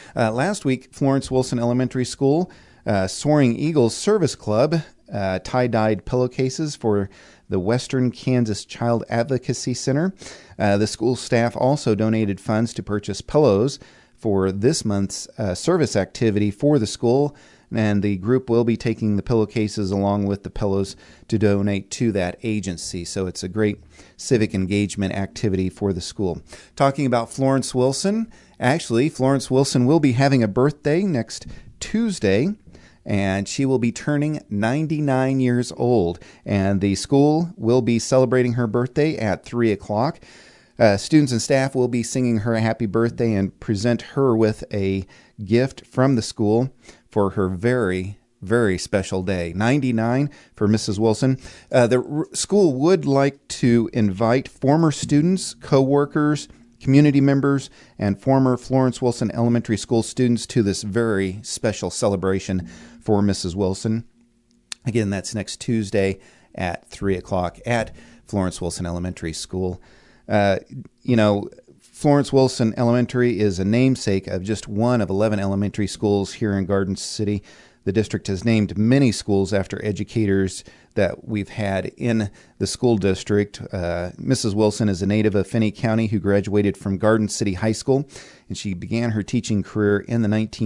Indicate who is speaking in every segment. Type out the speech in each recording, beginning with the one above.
Speaker 1: Last week, Florence Wilson Elementary School, Soaring Eagles Service Club, tie-dyed pillowcases for the Western Kansas Child Advocacy Center. The school staff also donated funds to purchase pillows for this month's service activity for the school, and the group will be taking the pillowcases along with the pillows to donate to that agency. So it's a great civic engagement activity for the school. Talking about Florence Wilson, actually, Florence Wilson will be having a birthday next Tuesday, and she will be turning 99 years old. And the school will be celebrating her birthday at 3 o'clock. Students and staff will be singing her a happy birthday and present her with a gift from the school for her very, very special day. 99 for Mrs. Wilson. The school would like to invite former students, co-workers, community members, and former Florence Wilson Elementary School students to this very special celebration for Mrs. Wilson. Again, that's next Tuesday at 3 o'clock at Florence Wilson Elementary School. Florence Wilson Elementary is a namesake of just one of 11 elementary schools here in Garden City. The district has named many schools after educators that we've had in the school district. Mrs. Wilson is a native of Finney County who graduated from Garden City High School, and she began her teaching career in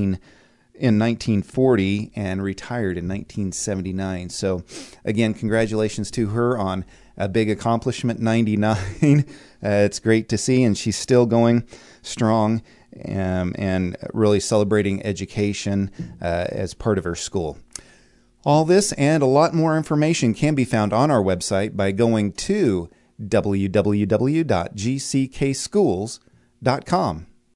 Speaker 1: 1940 and retired in 1979. So, again, congratulations to her on a big accomplishment, 99. It's great to see, and she's still going strong and really celebrating education as part of her school. All this and a lot more information can be found on our website by going to www.gckschools.com.